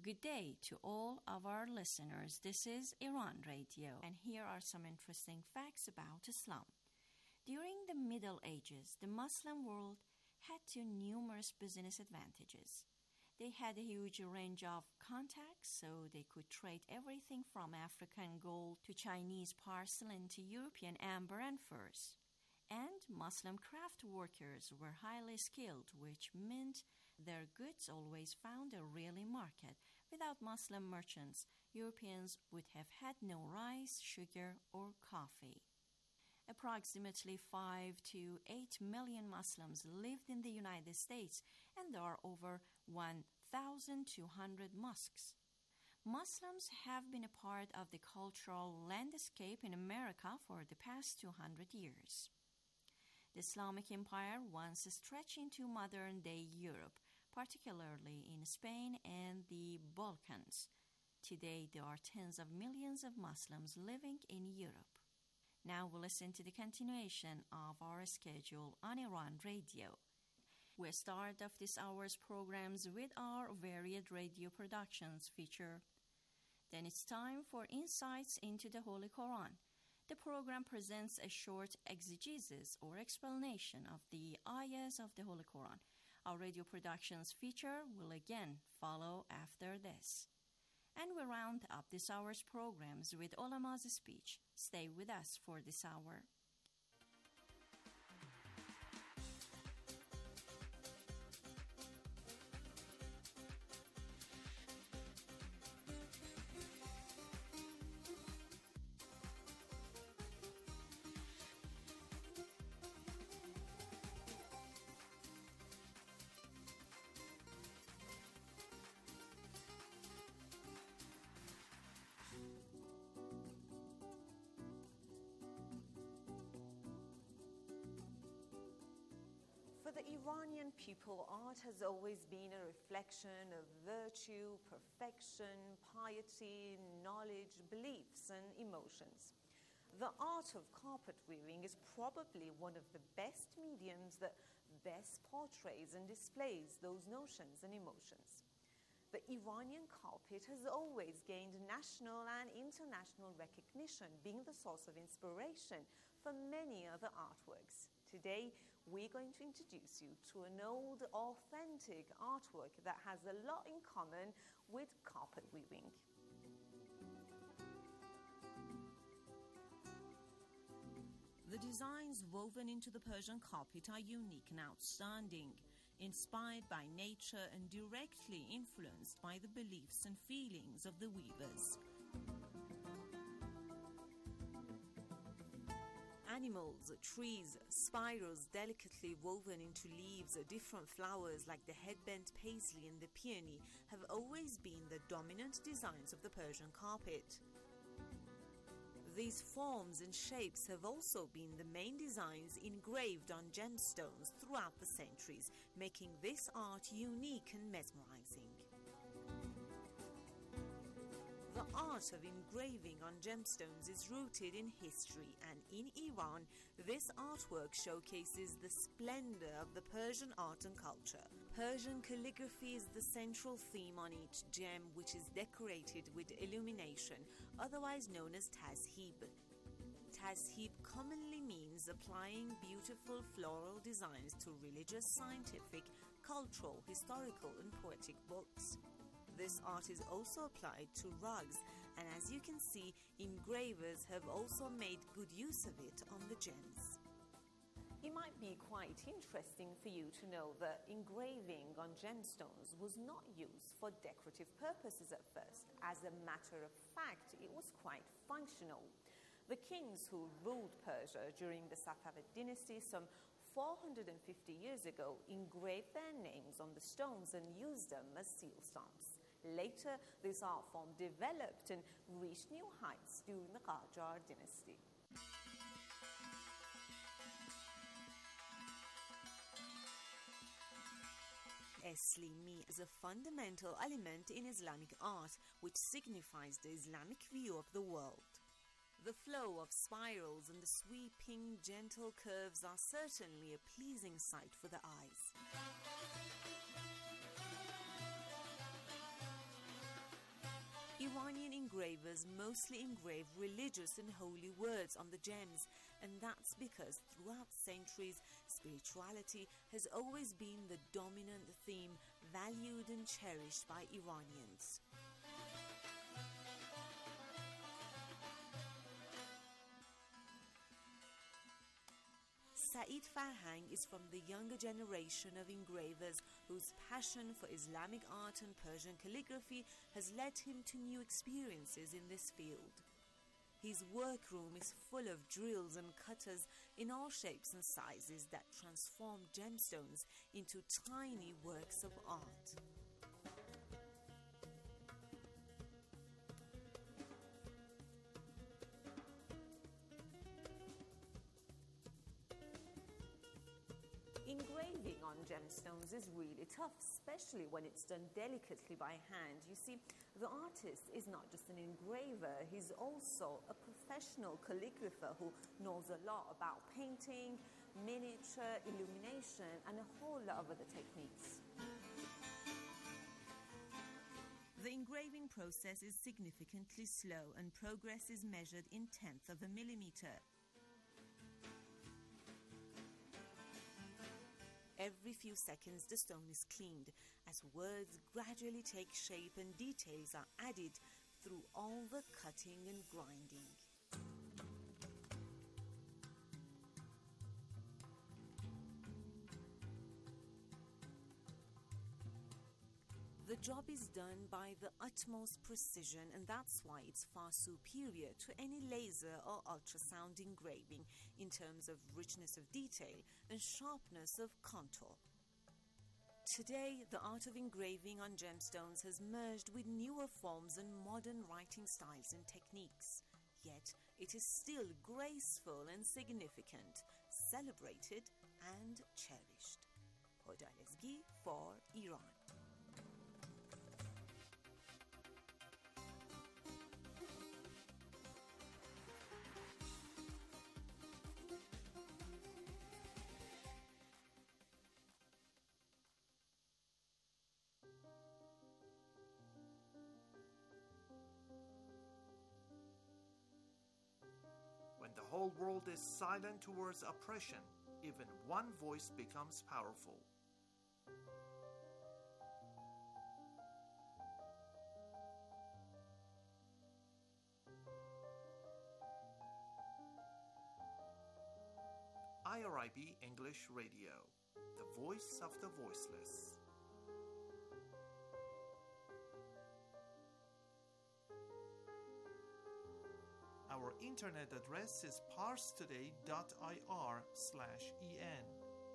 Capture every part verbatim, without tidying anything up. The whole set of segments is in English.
Good day to all of our listeners. This is Iran Radio, and here are some interesting facts about Islam. During the Middle Ages, the Muslim world had two numerous business advantages. They had a huge range of contacts, so they could trade everything from African gold to Chinese porcelain to European amber and furs. And Muslim craft workers were highly skilled, which meant their goods always found a real market. Without Muslim merchants, Europeans would have had no rice, sugar, or coffee. Approximately five to eight million Muslims lived in the United States, and there are over one thousand two hundred mosques. Muslims have been a part of the cultural landscape in America for the past two hundred years. The Islamic Empire once stretched into modern-day Europe, particularly in Spain and the Balkans. Today, there are tens of millions of Muslims living in Europe. Now we'll listen to the continuation of our schedule on Iran Radio. We start off this hour's programs with our varied radio productions feature. Then it's time for Insights into the Holy Quran. The program presents a short exegesis or explanation of the ayahs of the Holy Quran. Our radio productions feature will again follow after this. And we round up this hour's programs with Ulama's speech. Stay with us for this hour. For the Iranian people, art has always been a reflection of virtue, perfection, piety, knowledge, beliefs, and emotions. The art of carpet weaving is probably one of the best mediums that best portrays and displays those notions and emotions. The Iranian carpet has always gained national and international recognition, being the source of inspiration for many other artworks. Today, we're going to introduce you to an old, authentic artwork that has a lot in common with carpet weaving. The designs woven into the Persian carpet are unique and outstanding, inspired by nature and directly influenced by the beliefs and feelings of the weavers. Animals, trees, spirals delicately woven into leaves, different flowers like the headbent paisley and the peony have always been the dominant designs of the Persian carpet. These forms and shapes have also been the main designs engraved on gemstones throughout the centuries, making this art unique and mesmerizing. The art of engraving on gemstones is rooted in history, and in Iran, this artwork showcases the splendor of the Persian art and culture. Persian calligraphy is the central theme on each gem, which is decorated with illumination, otherwise known as tazhib. Tazhib commonly means applying beautiful floral designs to religious, scientific, cultural, historical, and poetic books. This art is also applied to rugs, and as you can see, engravers have also made good use of it on the gems. It might be quite interesting for you to know that engraving on gemstones was not used for decorative purposes at first. As a matter of fact, it was quite functional. The kings who ruled Persia during the Safavid dynasty some four hundred fifty years ago engraved their names on the stones and used them as seal stamps. Later, this art form developed and reached new heights during the Qajar dynasty. Eslimi is a fundamental element in Islamic art, which signifies the Islamic view of the world. The flow of spirals and the sweeping, gentle curves are certainly a pleasing sight for the eyes. Iranian engravers mostly engrave religious and holy words on the gems, and that's because throughout centuries, spirituality has always been the dominant theme valued and cherished by Iranians. Saeed Farhang is from the younger generation of engravers whose passion for Islamic art and Persian calligraphy has led him to new experiences in this field. His workroom is full of drills and cutters in all shapes and sizes that transform gemstones into tiny works of art. Engraving on gemstones is really tough, especially when it's done delicately by hand. You see, the artist is not just an engraver, he's also a professional calligrapher who knows a lot about painting, miniature, illumination, and a whole lot of other techniques. The engraving process is significantly slow and progress is measured in tenths of a millimeter. Every few seconds the stone is cleaned as words gradually take shape and details are added through all the cutting and grinding. The job is done by the utmost precision, and that's why it's far superior to any laser or ultrasound engraving in terms of richness of detail and sharpness of contour. Today, the art of engraving on gemstones has merged with newer forms and modern writing styles and techniques. Yet, it is still graceful and significant, celebrated and cherished. Hoda Lezgi for Iran. When the whole world is silent towards oppression, even one voice becomes powerful. I R I B English Radio, the voice of the voiceless. Our internet address is parstoday dot I R slash E N.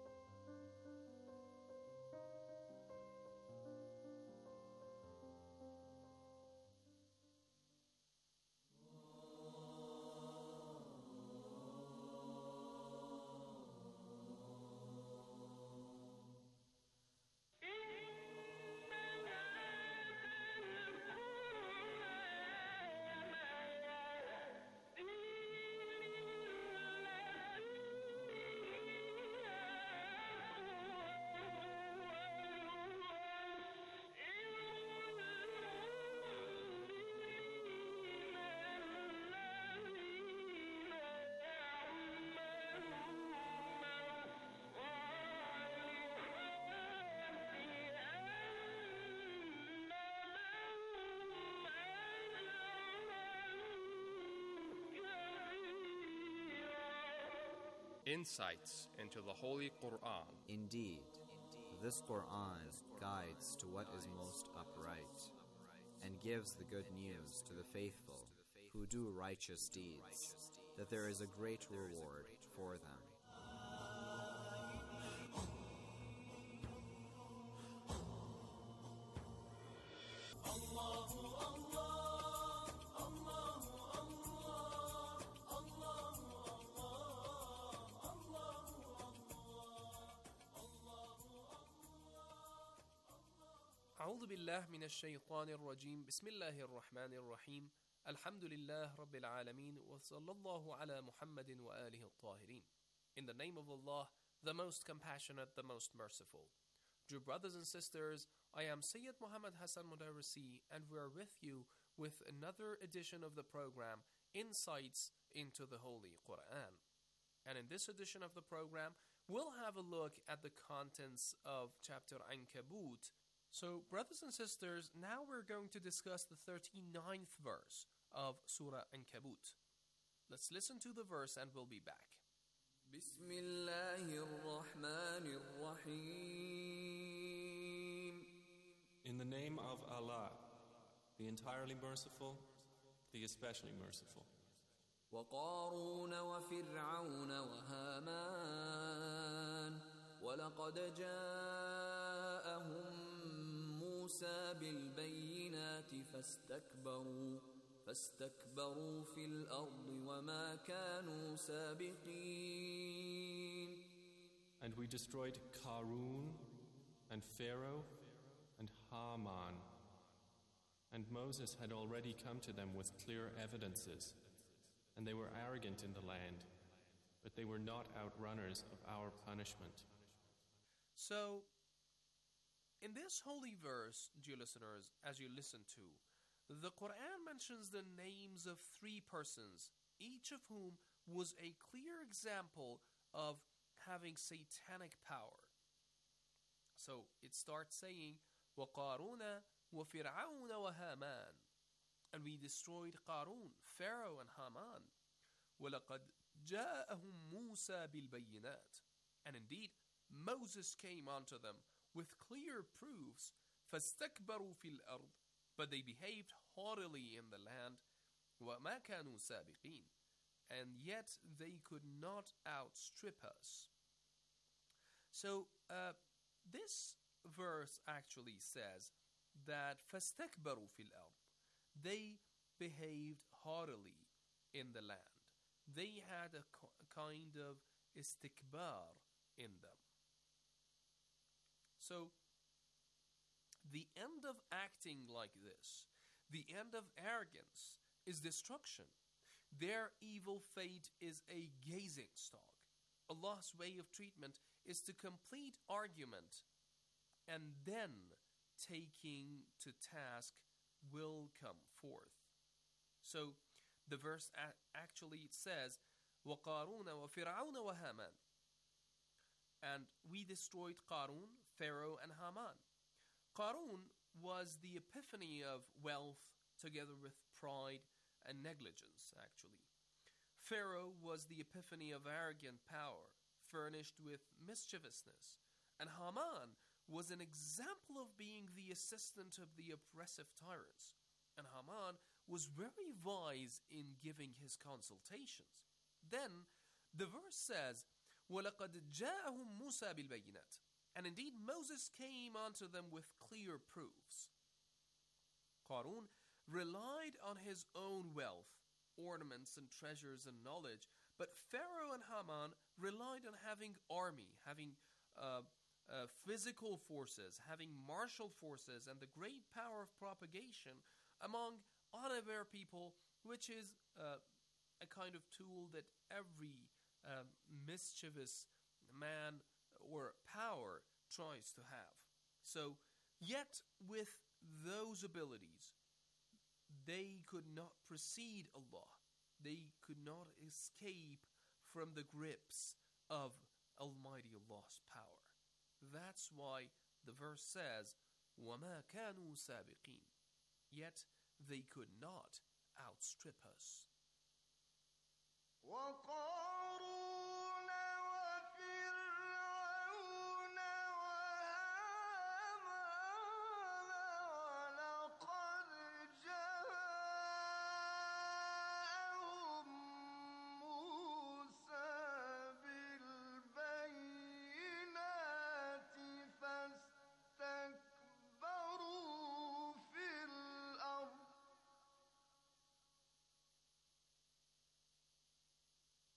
Insights into the Holy Quran. Indeed, this Quran guides to what is most upright and gives the good news to the faithful who do righteous deeds, that there is a great reward for them. أعوذ بالله من الشيطان الرجيم بسم الله الرحمن الرحيم الحمد لله رب العالمين وصلى الله على محمد وآله الطاهرين. In the name of Allah, the most compassionate, the most merciful. Dear brothers and sisters, I am Sayyid Muhammad Hassan Mudarrisi, and we are with you with another edition of the program, Insights into the Holy Quran. And in this edition of the program, we'll have a look at the contents of chapter Ankabut. So, brothers and sisters, now we're going to discuss the thirty-ninth verse of Surah Ankabut. Let's listen to the verse and we'll be back. بسم الله الرحمن الرحيم. In the name of Allah, the entirely merciful, the especially merciful. وقارون وفرعون وهامان ولقد جاءهم موسى بالبينات فاستكبروا فاستكبروا في الأرض وما كانوا سابقين. And we destroyed Qarun and Pharaoh and Haman. And Moses had already come to them with clear evidences, and they were arrogant in the land, but they were not outrunners of our punishment. So, in this holy verse, dear listeners, as you listen to, the Quran mentions the names of three persons, each of whom was a clear example of having satanic power. So it starts saying, وَقَارُونَ وَفِرْعَوْنَ وَهَامَانَ, and we destroyed Qarun, Pharaoh, and Haman. وَلَقَدْ جَاءَهُمْ مُوسَى بِالْبَيِّنَاتِ, and indeed Moses came unto them with clear proofs. فَاسْتَكْبَرُوا فِي الْأَرْضِ, but they behaved haughtily in the land. وَمَا كَانُوا سَابِقِينَ, and yet they could not outstrip us. So uh, this verse actually says that فَاسْتَكْبَرُوا فِي الْأَرْضِ, they behaved haughtily in the land. They had a co- kind of istikbar in them. So the end of acting like this, the end of arrogance, is destruction. Their evil fate is a gazing stock. Allah's way of treatment is to complete argument, and then taking to task will come forth. So the verse a- actually says, وَقَارُونَ وَفِرْعَوْنَ وَهَامَانَ, and we destroyed Qarun, Pharaoh, and Haman. Qarun was the epiphany of wealth together with pride and negligence, actually. Pharaoh was the epiphany of arrogant power, furnished with mischievousness. And Haman was an example of being the assistant of the oppressive tyrants. And Haman was very wise in giving his consultations. Then the verse says, وَلَقَدْ جَاءَهُمْ مُوسَى بِالْبَيِّنَاتِ, and indeed Moses came unto them with clear proofs. Qarun relied on his own wealth, ornaments and treasures and knowledge, but Pharaoh and Haman relied on having army, having uh, uh, physical forces, having martial forces, and the great power of propagation among unaware people, which is uh, a kind of tool that every uh, mischievous man or power tries to have. So, yet with those abilities, they could not precede Allah. They could not escape from the grips of Almighty Allah's power. That's why the verse says, وَمَا كَانُوا سَابِقِينَ, yet they could not outstrip us. وَقَارُونَ وَفِرْعَوْنَ وَهَامَانَ وَلَقَدْ جَاءَهُم مُوسَى بِالْبَيِّنَاتِ فَاسْتَكْبَرُوا فِي الْأَرْضِ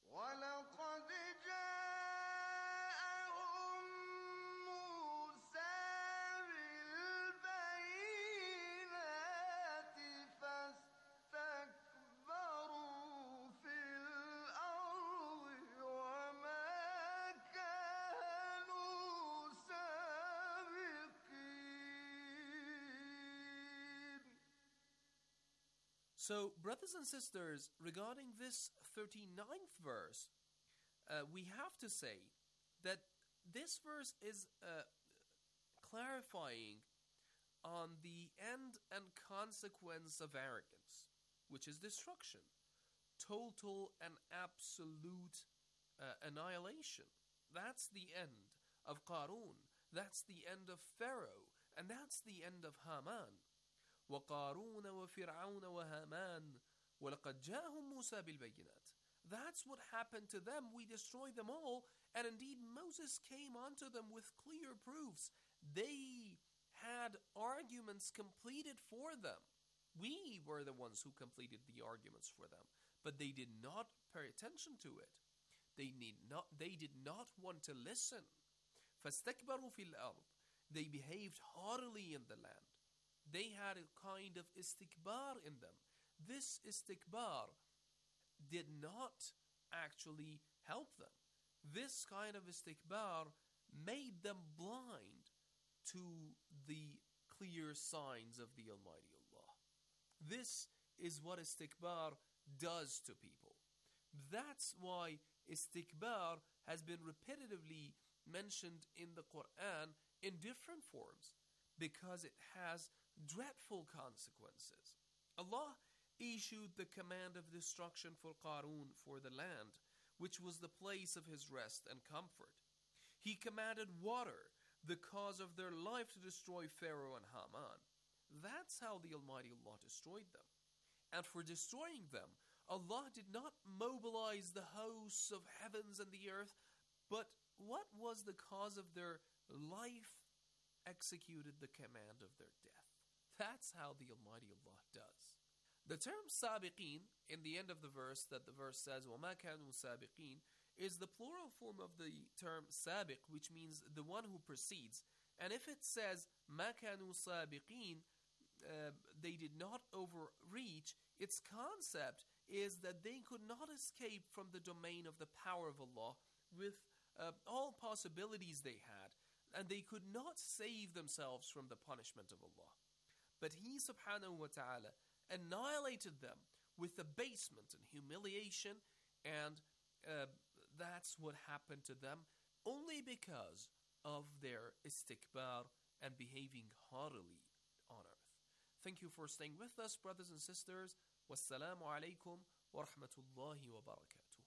So, brothers and sisters, regarding this thirty-ninth verse, uh, we have to say that this verse is uh, clarifying on the end and consequence of arrogance, which is destruction, total and absolute uh, annihilation. That's the end of Qarun, that's the end of Pharaoh, and that's the end of Haman. وَقَارُونَ وَفِرْعَوْنَ وَهَامَانَ وَلَقَدْ جَاءَهُمْ مُوسَى بِالْبَيِّنَاتِ. That's what happened to them. We destroyed them all, and indeed Moses came unto them with clear proofs. They had arguments completed for them. We were the ones who completed the arguments for them, but they did not pay attention to it. They need not. They did not want to listen. فَاسْتَكْبَرُوا فِي الْأَرْضِ. They behaved haughtily in the land. They had a kind of istikbar in them. This istikbar did not actually help them. This kind of istikbar made them blind to the clear signs of the Almighty Allah. This is what istikbar does to people. That's why istikbar has been repetitively mentioned in the Quran in different forms, because it has dreadful consequences. Allah issued the command of destruction for Qarun, for the land, which was the place of his rest and comfort. He commanded water, the cause of their life, to destroy Pharaoh and Haman. That's how the Almighty Allah destroyed them. And for destroying them, Allah did not mobilize the hosts of heavens and the earth, but what was the cause of their life? Executed the command of their death. That's how the Almighty Allah does. The term sabiqeen, in the end of the verse, that the verse says, وَمَا كَانُوا سَابِقِينَ, is the plural form of the term sabiq, which means the one who precedes. And if it says, مَا كَانُوا سَابِقِينَ, uh, they did not overreach, its concept is that they could not escape from the domain of the power of Allah with uh, all possibilities they had, and they could not save themselves from the punishment of Allah. But He subhanahu wa ta'ala annihilated them with abasement and humiliation, and uh, that's what happened to them only because of their istikbar and behaving haughtily on earth. Thank you for staying with us, brothers and sisters. Wassalamu alaikum wa rahmatullahi wa barakatuh.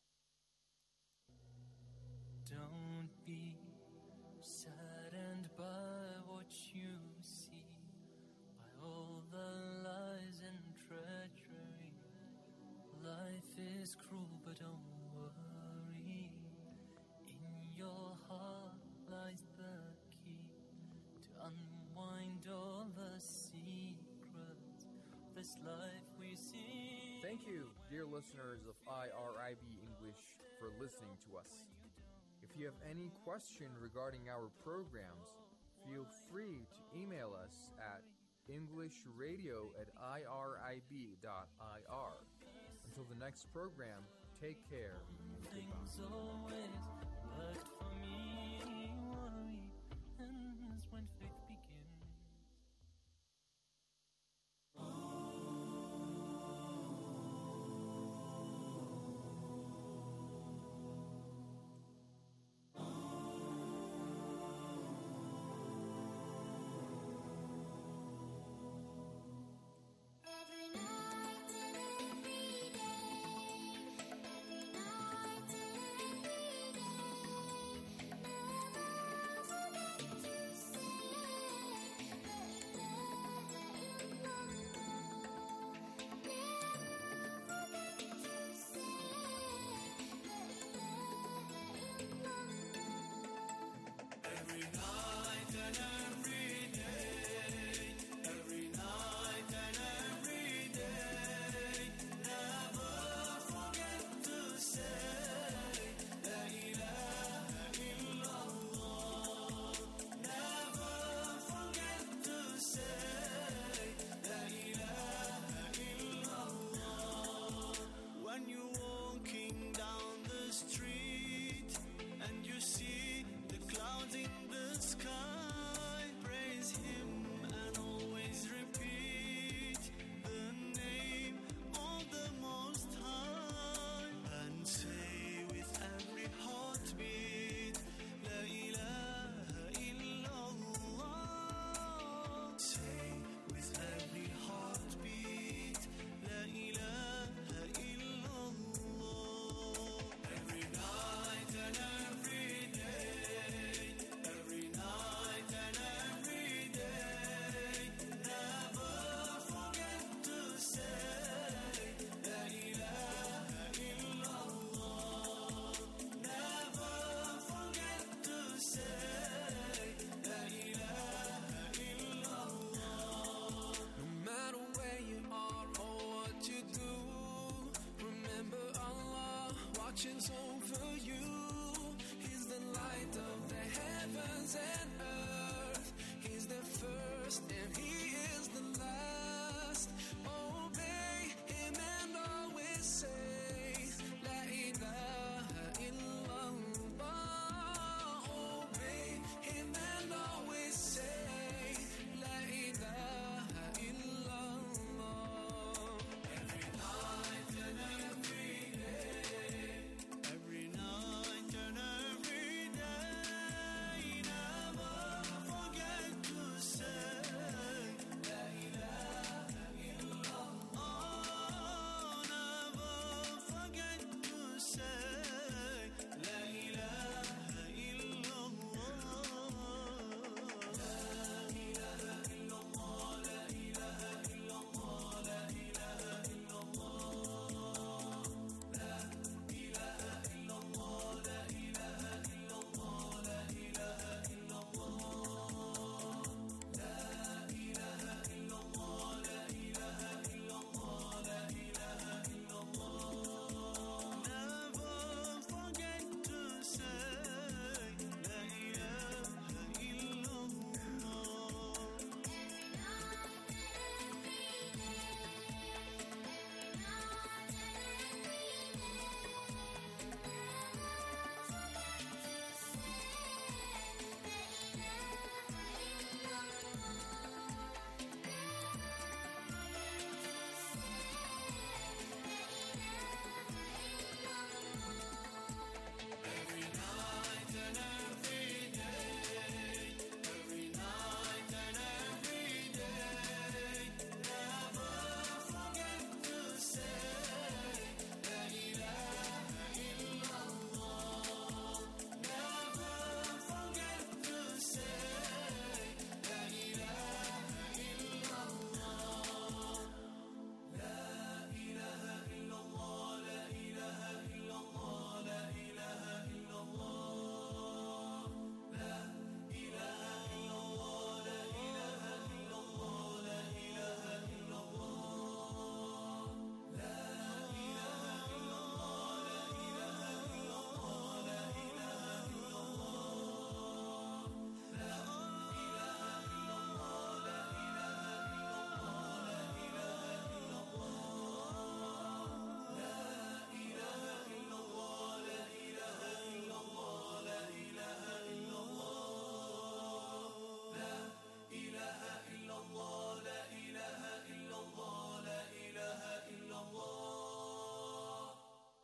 Don't be saddened by what you see, by all the lies and treachery. Life is cruel, but don't worry. In your heart lies the key to unwind all the secrets of this life we see. Thank you, dear listeners of I R I B English, for listening to us. If you have any question regarding our programs, feel free to email us at englishradio at irib dot I R. Until the next program, take care and Things always worked for me. Worry ends when faith begins. Every night and every day, every night and every day, never nations over you. He's the light of the heavens and earth. He's the first and he is the last. Obey him and always say, La ilaha illallah. Obey him and always say, La ilaha illallah. Every night and every day, every night and every day, never forget to say, La ilaha illallah. Never forget to say, La ilaha illallah. La ilaha illallah, la ilaha illallah, la ilaha illallah. La ilaha illallah, la ilaha illallah, la ilaha illallah. La ilaha illallah, la ilaha illallah, la ilaha illallah. Never forget to say, La ilaha illallah. Every night and every day, every night and every day, never forget to say, La ilaha illallah. Never forget to say, La ilaha illallah. La ilaha illallah, la ilaha illallah, la ilaha illallah. La ilaha illallah, la ilaha illallah, la ilaha illallah. La ilaha illallah, la ilaha illallah, la ilaha illallah. La ilaha illallah, la ilaha illallah, la ilaha illallah. La ilaha illallah, la ilaha illallah, la ilaha illallah. La ilaha illallah, la ilaha illallah, la ilaha illallah.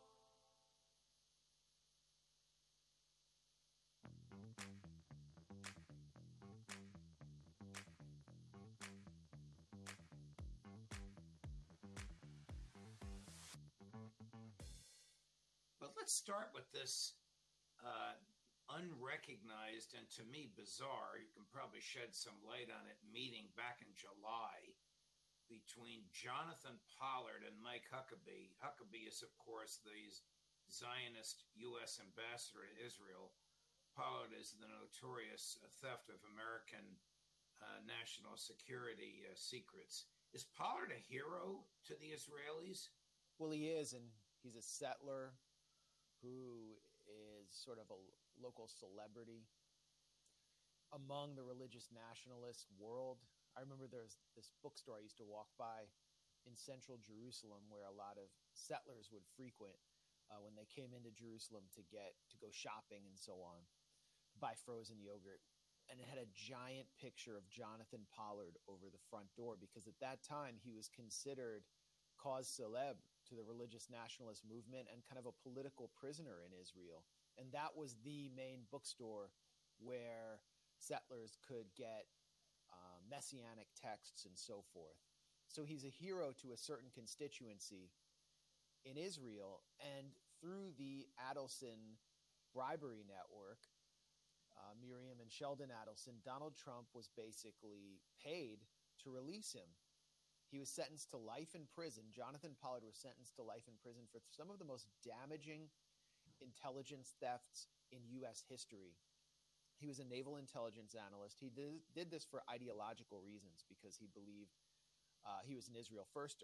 But let's start with this uh, unrecognized and to me bizarre, you can probably shed some light on it, meeting back in July between Jonathan Pollard and Mike Huckabee. Huckabee is, of course, the Zionist U S ambassador to Israel. Pollard is the notorious uh, theft of American uh, national security uh, secrets. Is Pollard a hero to the Israelis? Well, he is, and he's a settler who is sort of a local celebrity among the religious nationalist world. I remember there's this bookstore I used to walk by in central Jerusalem where a lot of settlers would frequent uh, when they came into Jerusalem to get to go shopping and so on, buy frozen yogurt. And it had a giant picture of Jonathan Pollard over the front door because at that time he was considered cause célèbre to the religious nationalist movement and kind of a political prisoner in Israel. And that was the main bookstore where settlers could get uh, messianic texts and so forth. So he's a hero to a certain constituency in Israel. And through the Adelson bribery network, uh, Miriam and Sheldon Adelson, Donald Trump was basically paid to release him. He was sentenced to life in prison. Jonathan Pollard was sentenced to life in prison for some of the most damaging intelligence thefts in U S history. He was a naval intelligence analyst. He did, did this for ideological reasons because he believed uh, he was an Israel firster.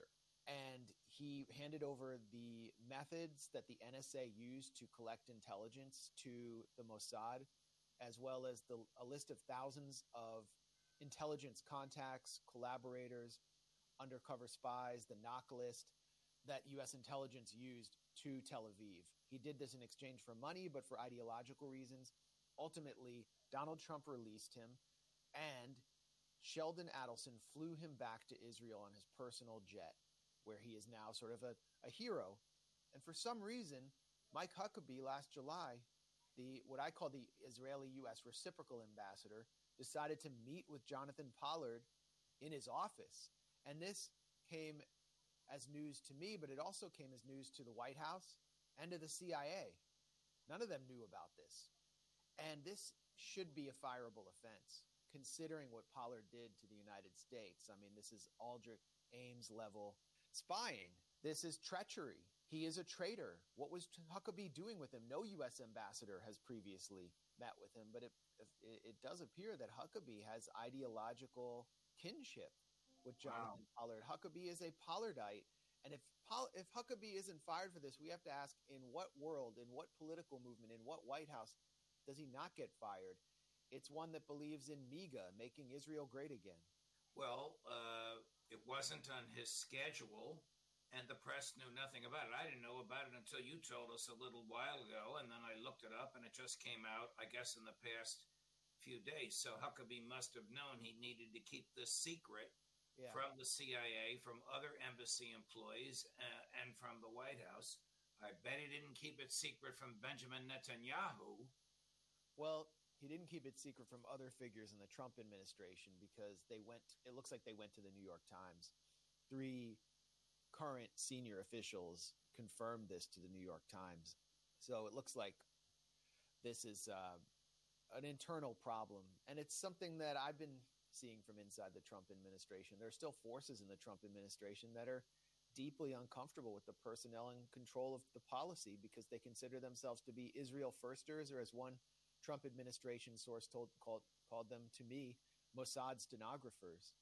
and he handed over the methods that the N S A used to collect intelligence to the Mossad, as well as the, a list of thousands of intelligence contacts, collaborators, undercover spies, the knock list that U S intelligence used to Tel Aviv. He did this in exchange for money, but for ideological reasons. Ultimately, Donald Trump released him, and Sheldon Adelson flew him back to Israel on his personal jet, where he is now sort of a, a hero. And for some reason, Mike Huckabee last July, the what I call the Israeli-U S reciprocal ambassador, decided to meet with Jonathan Pollard in his office. And this came as news to me, but it also came as news to the White House and to the C I A. None of them knew about this. And this should be a fireable offense, considering what Pollard did to the United States. I mean, this is Aldrich Ames level spying. This is treachery. He is a traitor. What was Huckabee doing with him? No U S ambassador has previously met with him, but it, it, it does appear that Huckabee has ideological kinship with Jonathan wow. Pollard. Huckabee is a Pollardite. And if Pol- if Huckabee isn't fired for this, we have to ask, in what world, in what political movement, in what White House does he not get fired? It's one that believes in MEGA, making Israel great again. Well, uh, it wasn't on his schedule, and the press knew nothing about it. I didn't know about it until you told us a little while ago, and then I looked it up, and it just came out, I guess, in the past few days. So Huckabee must have known he needed to keep this secret yeah. from the C I A, from other embassy employees, uh, and from the White House. I bet he didn't keep it secret from Benjamin Netanyahu. Well, he didn't keep it secret from other figures in the Trump administration, because they went, it looks like they went to the New York Times. Three current senior officials confirmed this to the New York Times. So it looks like this is uh, an internal problem. And it's something that I've been seeing from inside the Trump administration. There are still forces in the Trump administration that are deeply uncomfortable with the personnel and control of the policy, because they consider themselves to be Israel firsters, or as one Trump administration source told called called them to me, Mossad stenographers.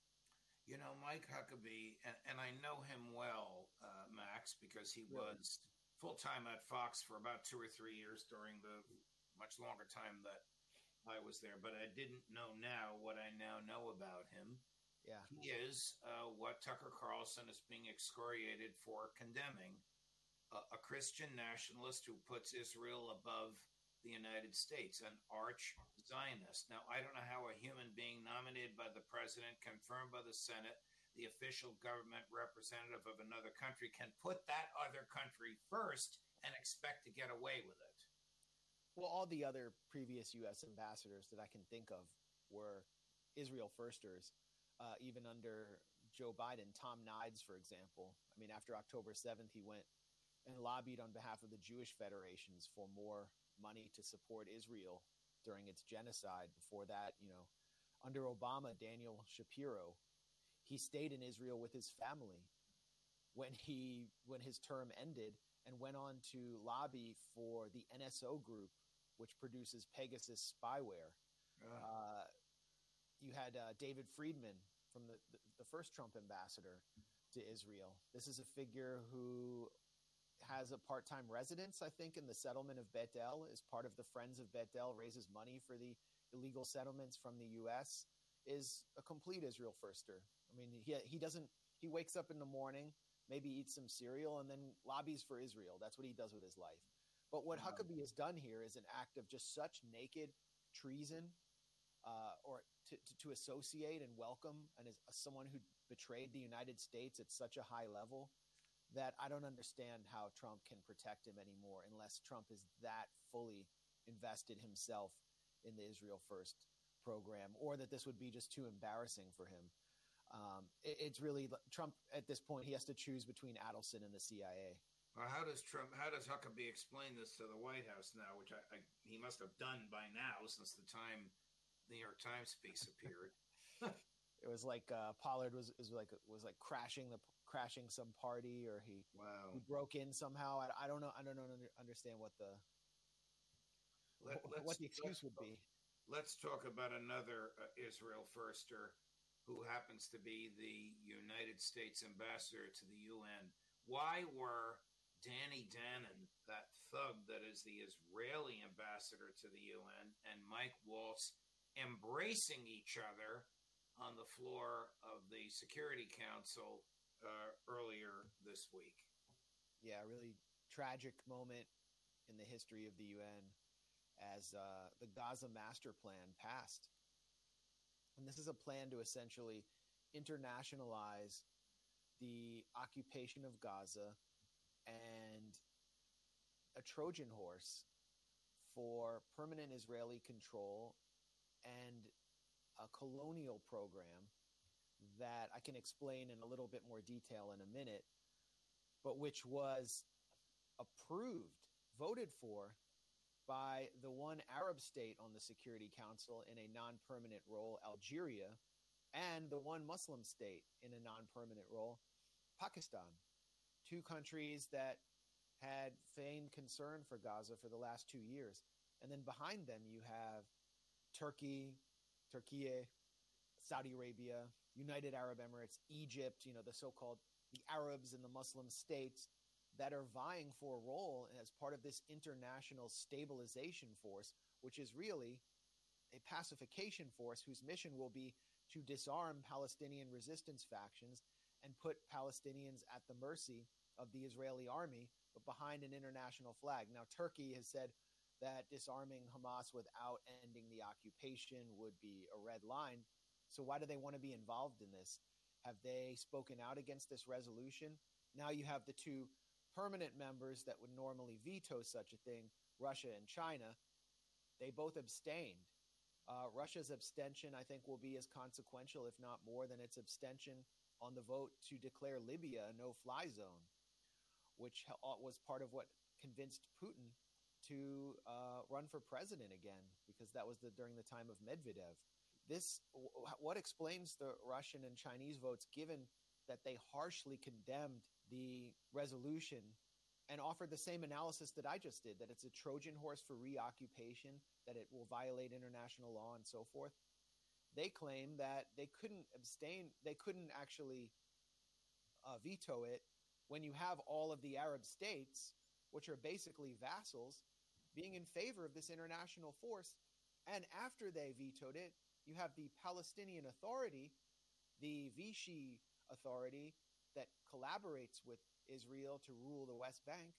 You know, Mike Huckabee, and, and I know him well, uh, Max, because he really? was full-time at Fox for about two or three years during the much longer time that I was there. But I didn't know now what I now know about him. Yeah. He is uh, what Tucker Carlson is being excoriated for condemning, uh, a Christian nationalist who puts Israel above the United States, an arch Zionist. Now, I don't know how a human being nominated by the president, confirmed by the Senate, the official government representative of another country, can put that other country first and expect to get away with it. Well, all the other previous U S ambassadors that I can think of were Israel firsters, uh, even under Joe Biden. Tom Nides, for example. I mean, after October seventh, he went and lobbied on behalf of the Jewish federations for more money to support Israel during its genocide. Before that, you know, under Obama, Daniel Shapiro, he stayed in Israel with his family when he when his term ended, and went on to lobby for the N S O group, which produces Pegasus spyware. Uh. Uh, you had uh, David Friedman from the, the, the first Trump ambassador to Israel. This is a figure who has a part-time residence, I think, in the settlement of Bet El, is part of the Friends of Bet El, raises money for the illegal settlements from the U S, is a complete Israel firster. I mean, he he doesn't, he wakes up in the morning, maybe eats some cereal, and then lobbies for Israel. That's what he does with his life. But what wow. Huckabee has done here is an act of just such naked treason, uh, or to, to, to associate and welcome, and as someone who betrayed the United States at such a high level, that I don't understand how Trump can protect him anymore, unless Trump is that fully invested himself in the Israel First program, or that this would be just too embarrassing for him. Um, it, it's really Trump at this point. He has to choose between Adelson and the C I A. Well, how does Trump, how does Huckabee explain this to the White House now, which I, I, he must have done by now since the time the New York Times piece appeared? It was like uh, Pollard was, was like was like crashing the crashing some party, or he wow. he broke in somehow. I, I don't know. I don't know. Understand what the Let, what the excuse would be. Let's talk about another uh, Israel firster, who happens to be the United States ambassador to the U N. Why were Danny Danon, that thug that is the Israeli ambassador to the U N, and Mike Waltz embracing each other on the floor of the Security Council uh, earlier this week? Yeah, a really tragic moment in the history of the U N as uh, the Gaza Master Plan passed. And this is a plan to essentially internationalize the occupation of Gaza and a Trojan horse for permanent Israeli control and a colonial program that I can explain in a little bit more detail in a minute, but which was approved, voted for by the one Arab state on the Security Council in a non-permanent role, Algeria, and the one Muslim state in a non-permanent role, Pakistan. Two countries that had feigned concern for Gaza for the last two years. And then behind them, you have Turkey, Turkey, Saudi Arabia, United Arab Emirates, Egypt, you know, the so-called the Arabs and the Muslim states that are vying for a role as part of this international stabilization force, which is really a pacification force whose mission will be to disarm Palestinian resistance factions and put Palestinians at the mercy of the Israeli army, but behind an international flag. Now, Turkey has said that disarming Hamas without ending the occupation would be a red line. So why do they want to be involved in this? Have they spoken out against this resolution? Now you have the two permanent members that would normally veto such a thing, Russia and China. They both abstained. Uh, Russia's abstention, I think, will be as consequential, if not more, than its abstention on the vote to declare Libya a no-fly zone, which was part of what convinced Putin to uh, run for president again, because that was the, during the time of Medvedev. This, what explains the Russian and Chinese votes, given that they harshly condemned the resolution and offered the same analysis that I just did, that it's a Trojan horse for reoccupation, that it will violate international law and so forth. They claim that they couldn't abstain, they couldn't actually uh, veto it when you have all of the Arab states, which are basically vassals, being in favor of this international force. And after they vetoed it, you have the Palestinian Authority, the Vichy Authority, that collaborates with Israel to rule the West Bank,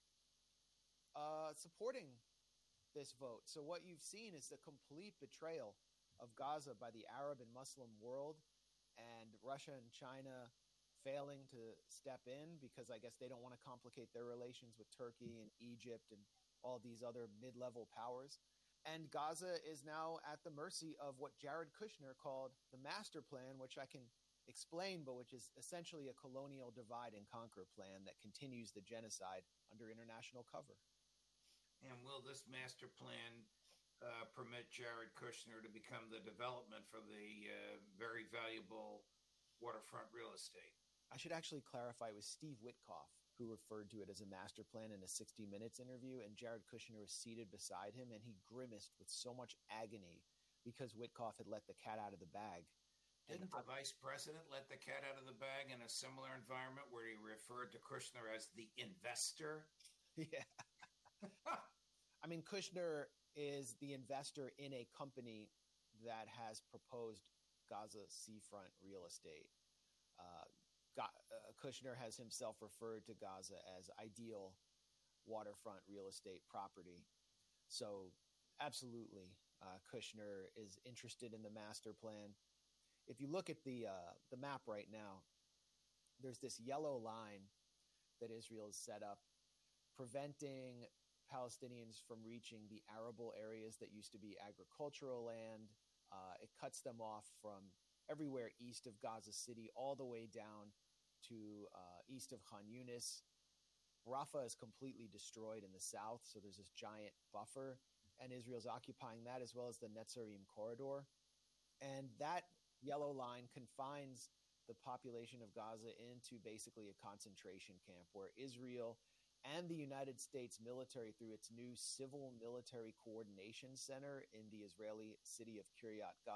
uh, supporting this vote. So what you've seen is the complete betrayal of Gaza by the Arab and Muslim world, and Russia and China failing to step in because I guess they don't want to complicate their relations with Turkey and Egypt and all these other mid-level powers. And Gaza is now at the mercy of what Jared Kushner called the master plan, which I can explain, but which is essentially a colonial divide and conquer plan that continues the genocide under international cover. And will this master plan uh, permit Jared Kushner to become the development for the uh, very valuable waterfront real estate? I should actually clarify, it was Steve Witkoff who referred to it as a master plan in a sixty minutes interview, and Jared Kushner was seated beside him, and he grimaced with so much agony because Witkoff had let the cat out of the bag. Didn't the vice president let the cat out of the bag in a similar environment where he referred to Kushner as the investor? Yeah. I mean, Kushner is the investor in a company that has proposed Gaza seafront real estate. Uh, Ga- uh, Kushner has himself referred to Gaza as ideal waterfront real estate property. So absolutely, uh, Kushner is interested in the master plan. If you look at the uh, the map right now, there's this yellow line that Israel has set up, preventing Palestinians from reaching the arable areas that used to be agricultural land. Uh, it cuts them off from everywhere east of Gaza City, all the way down to uh, east of Khan Yunis. Rafah is completely destroyed in the south, so there's this giant buffer, and Israel's occupying that as well as the Netzarim corridor. And that yellow line confines the population of Gaza into basically a concentration camp where Israel and the United States military, through its new Civil Military Coordination Center in the Israeli city of Kiryat Gat,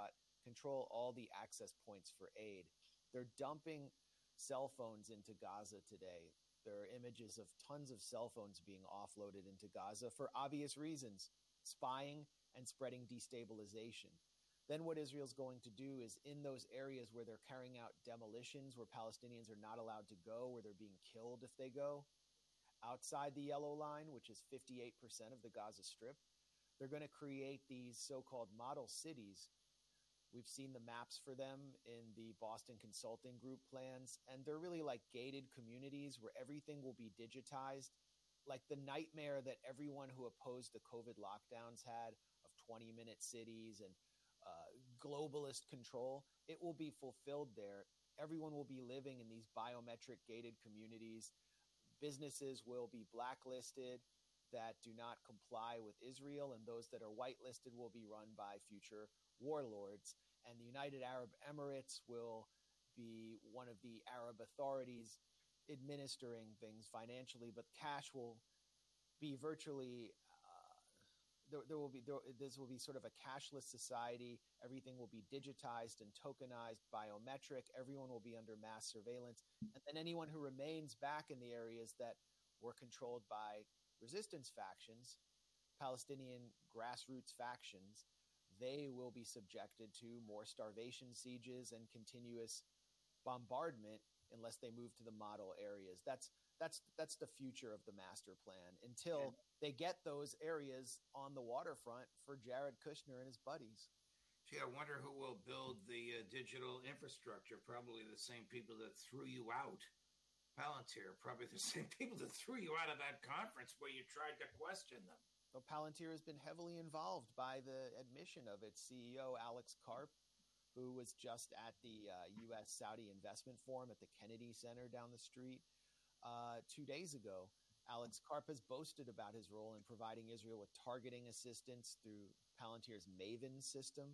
control all the access points for aid. They're dumping cell phones into Gaza today. There are images of tons of cell phones being offloaded into Gaza for obvious reasons, spying and spreading destabilization. Then what Israel's going to do is in those areas where they're carrying out demolitions, where Palestinians are not allowed to go, where they're being killed if they go, outside the yellow line, which is fifty-eight percent of the Gaza Strip, they're going to create these so-called model cities. We've seen the maps for them in the Boston Consulting Group plans, and they're really like gated communities where everything will be digitized, like the nightmare that everyone who opposed the COVID lockdowns had of twenty-minute cities and uh, globalist control. It will be fulfilled there. Everyone will be living in these biometric gated communities. Businesses will be blacklisted that do not comply with Israel, and those that are whitelisted will be run by future warlords. And the United Arab Emirates will be one of the Arab authorities administering things financially, but cash will be virtually, uh, there, there will be, there, this will be sort of a cashless society. Everything will be digitized and tokenized, biometric. Everyone will be under mass surveillance. And then anyone who remains back in the areas that were controlled by resistance factions, Palestinian grassroots factions, they will be subjected to more starvation sieges and continuous bombardment unless they move to the model areas. That's that's that's the future of the master plan until they get those areas on the waterfront for Jared Kushner and his buddies. Gee, I wonder who will build the uh, digital infrastructure. Probably the same people that threw you out. Palantir, probably the same people that threw you out of that conference where you tried to question them. So Palantir has been heavily involved by the admission of its C E O, Alex Karp, who was just at the uh, U S Saudi Investment Forum at the Kennedy Center down the street uh, two days ago. Alex Karp has boasted about his role in providing Israel with targeting assistance through Palantir's Maven system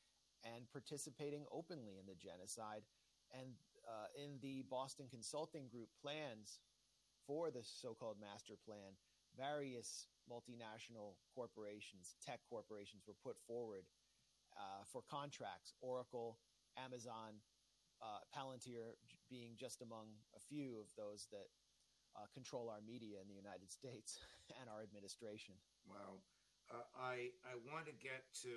and participating openly in the genocide. And uh, in the Boston Consulting Group plans for the so-called master plan, various multinational corporations, tech corporations, were put forward uh, for contracts. Oracle, Amazon, uh, Palantir being just among a few of those that uh, control our media in the United States and our administration. Wow. Uh, I I want to get to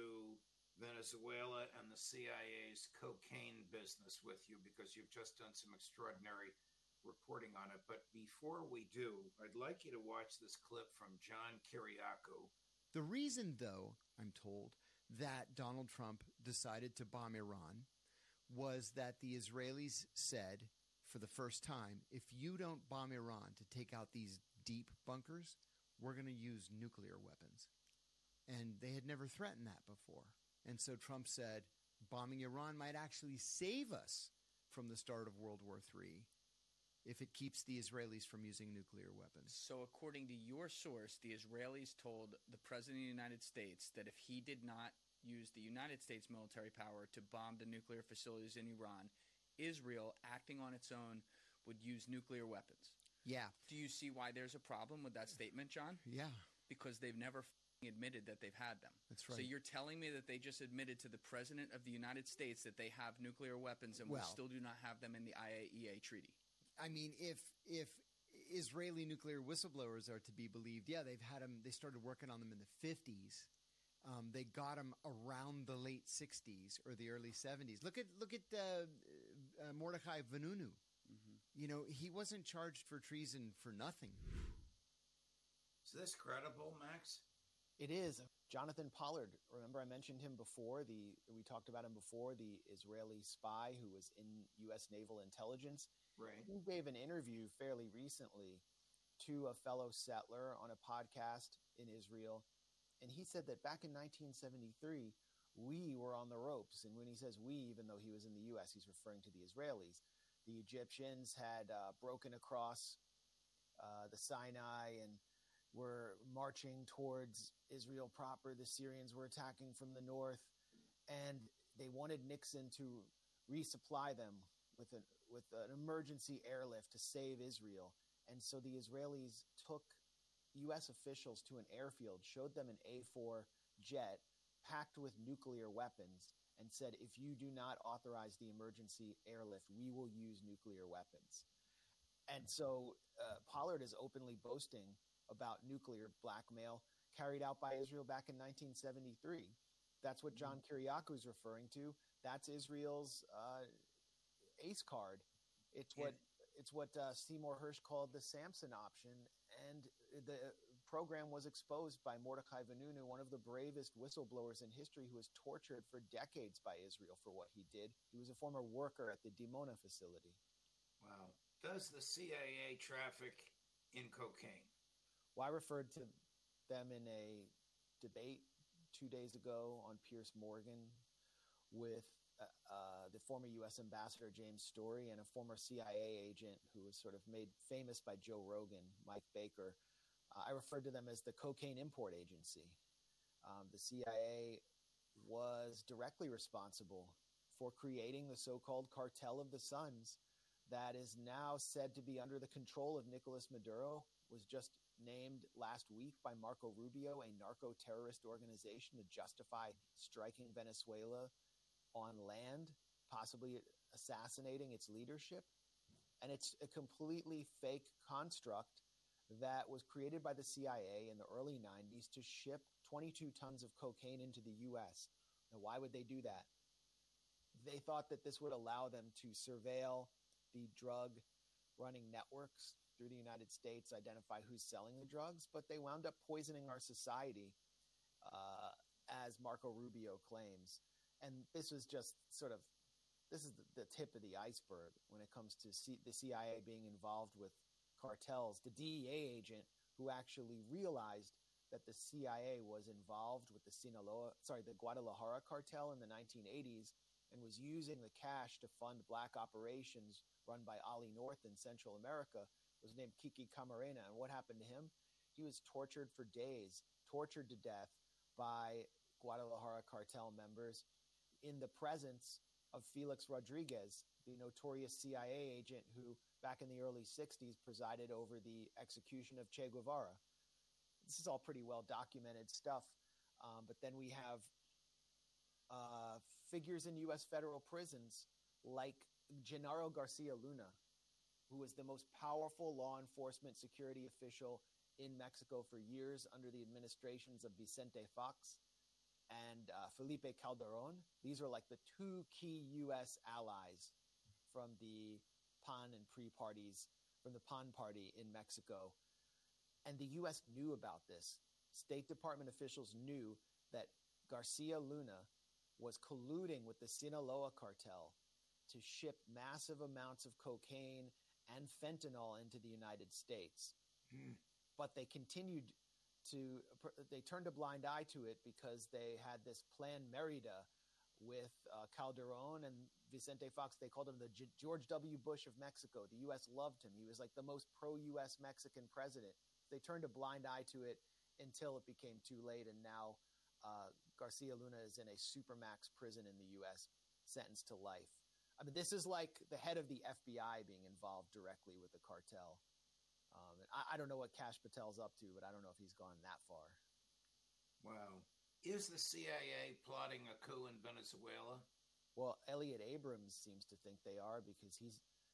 Venezuela and the C I A's cocaine business with you because you've just done some extraordinary reporting on it. But before we do, I'd like you to watch this clip from John Kiriakou. The reason, though, I'm told, that Donald Trump decided to bomb Iran was that the Israelis said for the first time, if you don't bomb Iran to take out these deep bunkers, we're going to use nuclear weapons. And they had never threatened that before. And so Trump said, bombing Iran might actually save us from the start of World War Three if it keeps the Israelis from using nuclear weapons. So according to your source, the Israelis told the President of the United States that if he did not use the United States military power to bomb the nuclear facilities in Iran, Israel, acting on its own, would use nuclear weapons. Yeah. Do you see why there's a problem with that statement, John? Yeah. Because they've never admitted that they've had them. That's right. So you're telling me that they just admitted to the President of the United States that they have nuclear weapons and well, we still do not have them in the I A E A treaty? I mean, if if Israeli nuclear whistleblowers are to be believed, yeah, they've had them. They started working on them in the fifties. Um, they got them around the late sixties or the early seventies. Look at look at uh, uh, Mordechai Vanunu. Mm-hmm. You know, he wasn't charged for treason for nothing. Is this credible, Max? It is. Jonathan Pollard, remember I mentioned him before, the we talked about him before, the Israeli spy who was in U S Naval Intelligence. Right. He gave an interview fairly recently to a fellow settler on a podcast in Israel, and he said that back in nineteen seventy-three, we were on the ropes. And when he says we, even though he was in the U S, he's referring to the Israelis. The Egyptians had uh, broken across uh, the Sinai and were marching towards Israel proper. The Syrians were attacking from the north, and they wanted Nixon to resupply them with an, with an emergency airlift to save Israel. And so the Israelis took U S officials to an airfield, showed them an A four jet, packed with nuclear weapons and said, if you do not authorize the emergency airlift, we will use nuclear weapons. And so uh, Pollard is openly boasting about nuclear blackmail carried out by Israel back in nineteen seventy-three. That's what John Kiriakou is referring to. That's Israel's uh, ace card. It's what it's what uh, Seymour Hersh called the Samson option, and the program was exposed by Mordechai Vanunu, one of the bravest whistleblowers in history, who was tortured for decades by Israel for what he did. He was a former worker at the Dimona facility. Wow. Does the C I A traffic in cocaine? Well, I referred to them in a debate two days ago on Piers Morgan with uh, uh, the former U S ambassador James Story and a former C I A agent who was sort of made famous by Joe Rogan, Mike Baker. Uh, I referred to them as the Cocaine Import Agency. Um, the C I A was directly responsible for creating the so-called Cartel of the Suns that is now said to be under the control of Nicolas Maduro, was just named last week by Marco Rubio, a narco-terrorist organization, to justify striking Venezuela on land, possibly assassinating its leadership. And it's a completely fake construct that was created by the C I A in the early nineties to ship twenty-two tons of cocaine into the U S. Now, why would they do that? They thought that this would allow them to surveil the drug running networks through the United States, identify who's selling the drugs, but they wound up poisoning our society, uh, as Marco Rubio claims. And this was just sort of, this is the, the tip of the iceberg when it comes to C- the C I A being involved with cartels. The D E A agent who actually realized that the C I A was involved with the Sinaloa, sorry, the Guadalajara cartel in the nineteen eighties and was using the cash to fund black operations run by Ali North in Central America, was named Kiki Camarena. And what happened to him? He was tortured for days, tortured to death by Guadalajara cartel members in the presence of Felix Rodriguez, the notorious C I A agent who back in the early sixties presided over the execution of Che Guevara. This is all pretty well documented stuff. Um, but then we have uh, figures in U S federal prisons like Genaro Garcia Luna, who was the most powerful law enforcement security official in Mexico for years under the administrations of Vicente Fox and uh, Felipe Calderon. These are like the two key U S allies from the P A N and P R I parties, from the P A N party in Mexico. And the U S knew about this. State Department officials knew that Garcia Luna was colluding with the Sinaloa cartel to ship massive amounts of cocaine and fentanyl into the United States. Hmm. But they continued to, they turned a blind eye to it because they had this Plan Merida with uh, Calderon and Vicente Fox. They called him the G- George W. Bush of Mexico. The U S loved him. He was like the most pro-U S Mexican president. They turned a blind eye to it until it became too late, and now uh, Garcia Luna is in a supermax prison in the U S, sentenced to life. I mean, this is like the head of the F B I being involved directly with the cartel. Um, and I, I don't know what Kash Patel's up to, but I don't know if he's gone that far. Wow. Is the C I A plotting a coup in Venezuela? Well, Elliot Abrams seems to think they are, because he's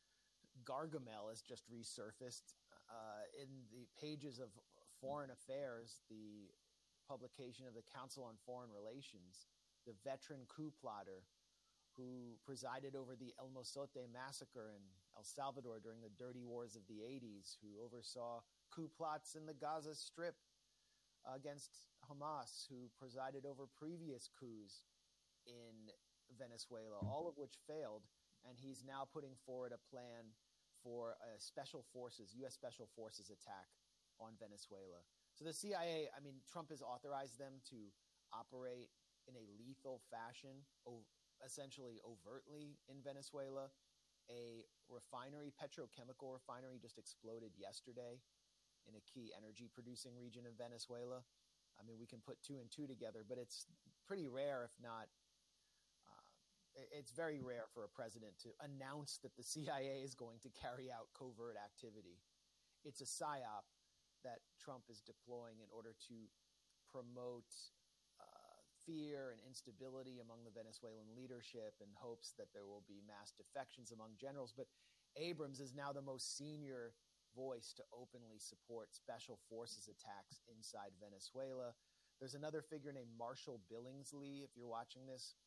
Gargamel has just resurfaced uh, in the pages of Foreign Affairs, the publication of the Council on Foreign Relations, the veteran coup plotter who presided over the El Mozote massacre in El Salvador during the dirty wars of the eighties, who oversaw coup plots in the Gaza Strip against Hamas, who presided over previous coups in Venezuela, all of which failed. And he's now putting forward a plan for a special forces, U S Special Forces attack on Venezuela. So the C I A, I mean, Trump has authorized them to operate in a lethal fashion, o- essentially overtly in Venezuela. A refinery, petrochemical refinery, just exploded yesterday in a key energy producing region of Venezuela. I mean, we can put two and two together, but it's pretty rare, if not, uh, it's very rare for a president to announce that the C I A is going to carry out covert activity. It's a psyop that Trump is deploying in order to promote uh, fear and instability among the Venezuelan leadership and hopes that there will be mass defections among generals. But Abrams is now the most senior voice to openly support special forces attacks inside Venezuela. There's another figure named Marshall Billingsley. If you're watching this,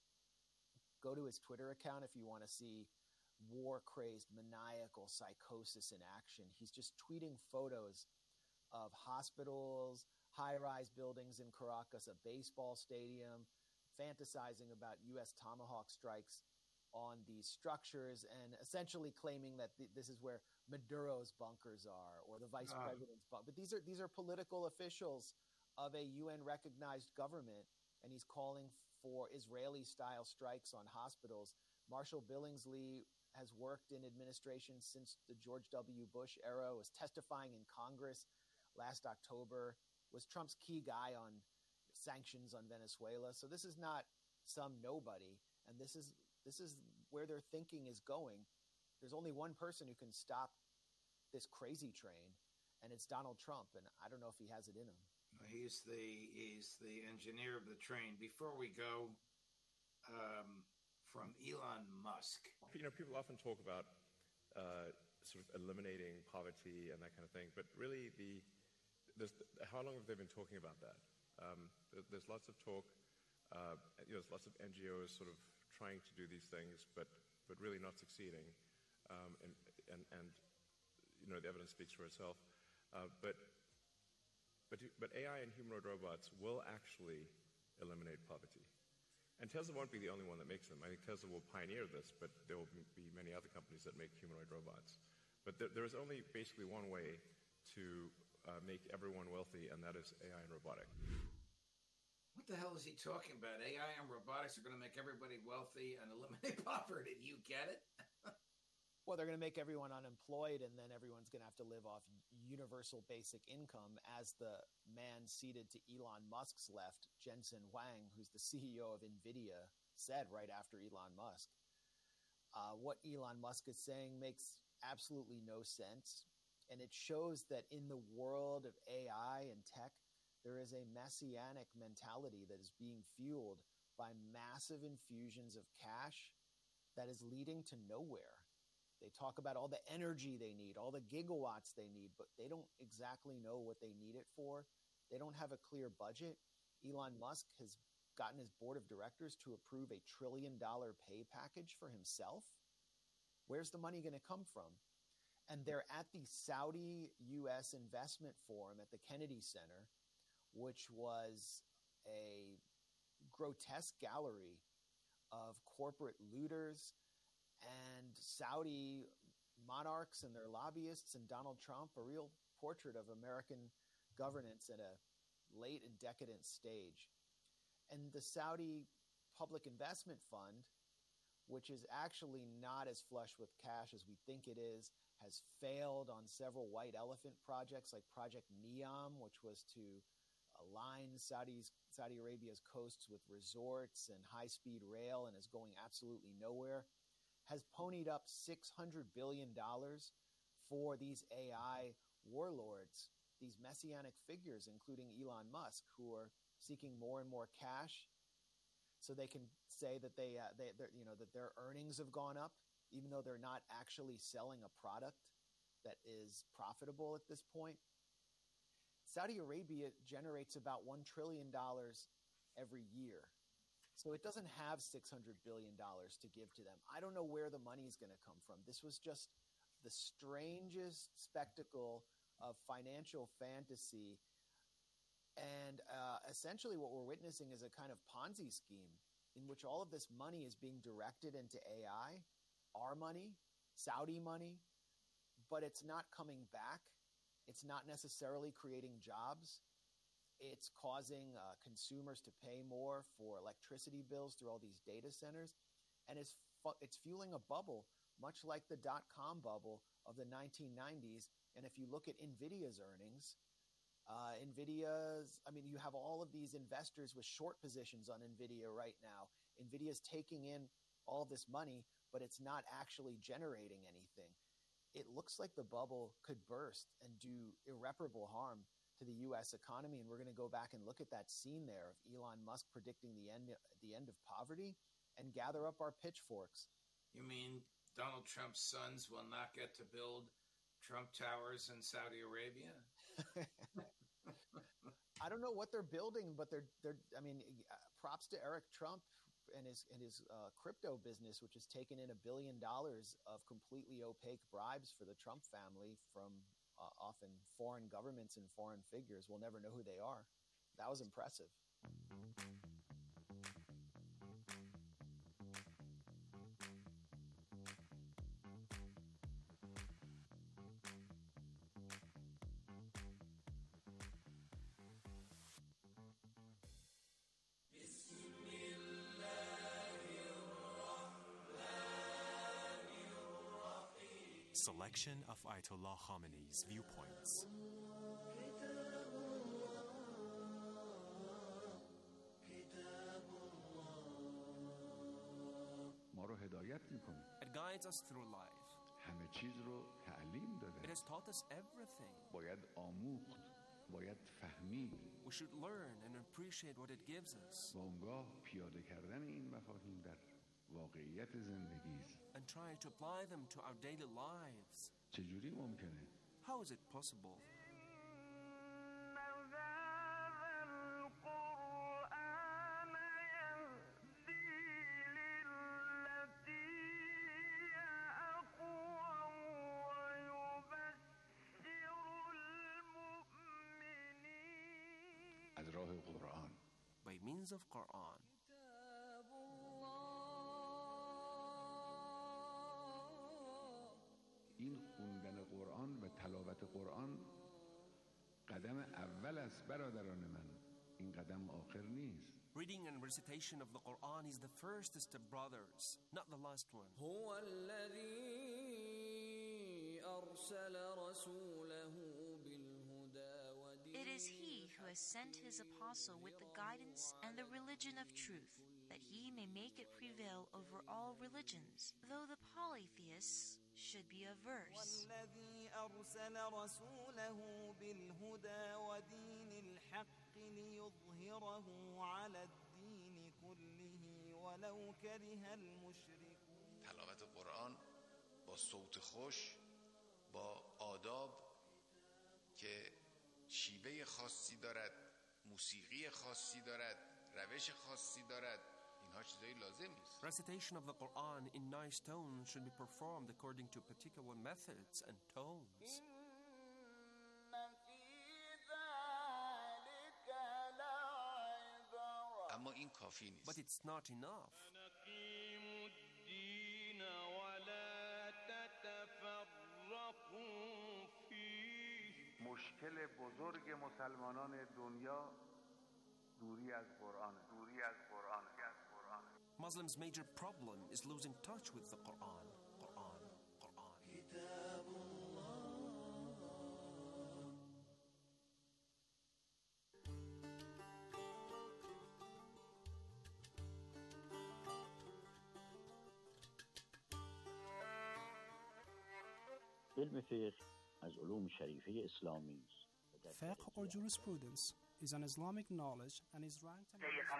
go to his Twitter account if you want to see war-crazed, maniacal psychosis in action. He's just tweeting photos of hospitals, high-rise buildings in Caracas, a baseball stadium, fantasizing about U S Tomahawk strikes on these structures, and essentially claiming that th- this is where Maduro's bunkers are, or the vice Ah. president's bunker. But these are these are political officials of a U N-recognized government, and he's calling for Israeli-style strikes on hospitals. Marshall Billingsley has worked in administration since the George W. Bush era, was testifying in Congress last October, was Trump's key guy on sanctions on Venezuela. So this is not some nobody, and this is this is where their thinking is going. There's only one person who can stop this crazy train, and it's Donald Trump, and I don't know if he has it in him. He's the he's the engineer of the train. Before we go, um, from Elon Musk. You know, people often talk about uh, sort of eliminating poverty and that kind of thing, but really, the there's, how long have they been talking about that? Um, there, there's lots of talk. Uh, you know, there's lots of N G Os sort of trying to do these things, but but really not succeeding. Um, and and and you know, the evidence speaks for itself. Uh, but but but A I and humanoid robots will actually eliminate poverty. And Tesla won't be the only one that makes them. I think Tesla will pioneer this, but there will be many other companies that make humanoid robots. But there, there is only basically one way to uh, make everyone wealthy, and that is A I and robotic. What the hell is he talking about? A I and robotics are going to make everybody wealthy and eliminate poverty. You get it? Well, they're going to make everyone unemployed, and then everyone's going to have to live off universal basic income, as the man seated to Elon Musk's left, Jensen Huang, who's the C E O of NVIDIA, said right after Elon Musk. Uh, what Elon Musk is saying makes absolutely no sense, and it shows that in the world of A I and tech, there is a messianic mentality that is being fueled by massive infusions of cash that is leading to nowhere. They talk about all the energy they need, all the gigawatts they need, but they don't exactly know what they need it for. They don't have a clear budget. Elon Musk has gotten his board of directors to approve a trillion dollar pay package for himself. Where's the money going to come from? And they're at the Saudi U S Investment Forum at the Kennedy Center, which was a grotesque gallery of corporate looters and Saudi monarchs and their lobbyists, and Donald Trump, a real portrait of American governance at a late and decadent stage. And the Saudi Public Investment Fund, which is actually not as flush with cash as we think it is, has failed on several white elephant projects like Project Neom, which was to align Saudi's, Saudi Arabia's coasts with resorts and high-speed rail, and is going absolutely nowhere. Has ponied up six hundred billion dollars for these A I warlords, these messianic figures, including Elon Musk, who are seeking more and more cash so they can say that they, uh, they you know, that their earnings have gone up, even though they're not actually selling a product that is profitable at this point. Saudi Arabia generates about one trillion dollars every year. So it doesn't have six hundred billion dollars to give to them. I don't know where the money is going to come from. This was just the strangest spectacle of financial fantasy. And uh, essentially what we're witnessing is a kind of Ponzi scheme in which all of this money is being directed into A I, our money, Saudi money, but it's not coming back. It's not necessarily creating jobs. It's causing uh, consumers to pay more for electricity bills through all these data centers. And it's, fu- it's fueling a bubble, much like the dot-com bubble of the nineteen nineties. And if you look at NVIDIA's earnings, uh, NVIDIA's, I mean, you have all of these investors with short positions on NVIDIA right now. NVIDIA's taking in all this money, but it's not actually generating anything. It looks like the bubble could burst and do irreparable harm to the U S economy, and we're going to go back and look at that scene there of Elon Musk predicting the end the end of poverty and gather up our pitchforks. You mean Donald Trump's sons will not get to build Trump Towers in Saudi Arabia? I don't know what they're building, but they're they're. I mean, uh, props to Eric Trump and his and his uh, crypto business, which has taken in a billion dollars of completely opaque bribes for the Trump family from uh, often foreign governments and foreign figures. We'll never know who they are. That was impressive. Selection of Ayatollah Khamenei's viewpoints. It guides us through life. It has taught us everything. We should learn and appreciate what it gives us. And try to apply them to our daily lives. How is it possible? By means of Quran. این خوندن قرآن و تلاوت قرآن قدم اول است برادران من. این قدم آخر نیست. Reading and recitation of the Quran is the first step, brothers, not the last one. هو الذي أرسل رسوله بالهدى ودين. It is He who has sent His apostle with the guidance and the religion of truth, that He may make it prevail over all religions, though the polytheists should be averse. والذي أرسل رسوله بالهدى ودين الحق ليظهره على الدين كله ولو كره المشركون. تلاوت قرآن با صوت خوش، با آداب که شیوه خاصی دارد، موسیقی خاصی دارد، روش خاصی دارد، اینها چیزایی لازم نیست. Recitation of the Quran in nice tones should be performed according to particular methods and tones. اما این کافی نیست. But it's not enough. مشکل بزرگ مسلمانان دنیا دوری از قرآن، دوری از قرآن، از قرآن. Muslims' major problem is losing touch with the Quran. Quran, Quran. كتاب الله. علم فقه از علوم شریفه اسلامی است. Fiqh or jurisprudence is an Islamic knowledge and is ranked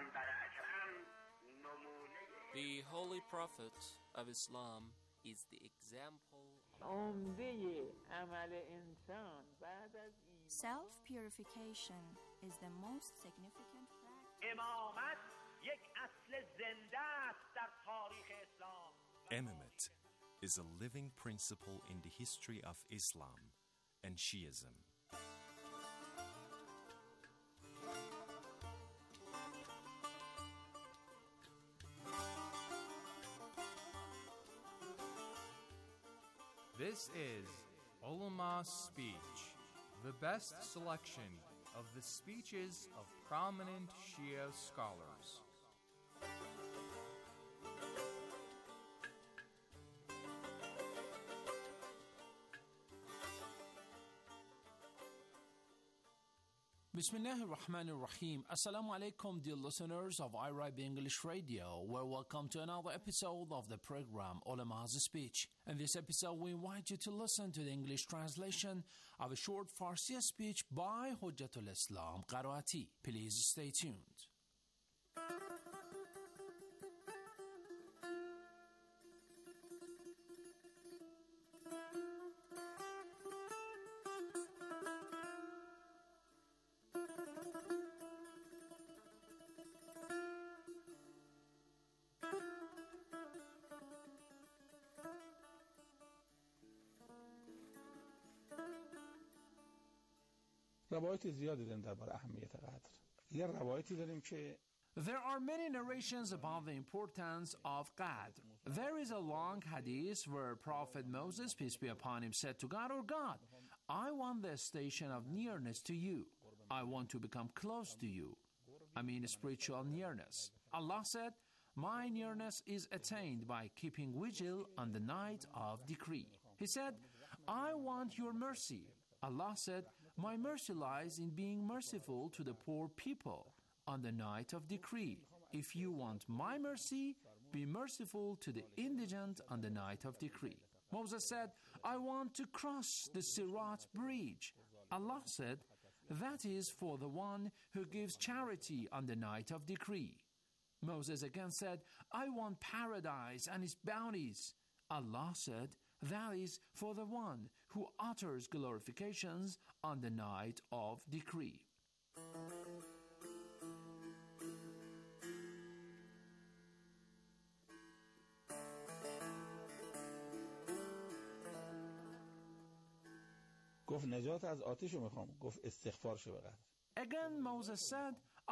The Holy Prophet of Islam is the example. Self-purification is the most significant practice. Imamate is a living principle in the history of Islam and Shiism. This is Ulama Speech, the best selection of the speeches of prominent Shia scholars. Bismillah ar-Rahman ar-Rahim. Assalamu alaikum, dear listeners of I R I B English Radio. Well, welcome to another episode of the program Ulama's Speech. In this episode, we invite you to listen to the English translation of a short Farsi speech by Hujjatul Islam Qaraati. Please stay tuned. روایت زیادی داریم درباره اهمیت قدر. یه روایتی داریم که There are many narrations about the importance of Qadr. There is a long hadith where Prophet Moses, peace be upon him, said to God, "Oh God, I want the station of nearness to you. I want to become close to you." I mean spiritual nearness. Allah said, "My nearness is attained by keeping vigil on the night of decree." He said, "I want your mercy." Allah said, "My mercy lies in being merciful to the poor people on the night of decree. If you want my mercy, be merciful to the indigent on the night of decree." Moses said, "I want to cross the Sirat bridge." Allah said, "That is for the one who gives charity on the night of decree." Moses again said, "I want paradise and its bounties." Allah said, "That is for the one who utters glorifications on the night of decree." گفت نجات از آتش رو میخوام. گفت استغفار شو بقدر. Again Moses said,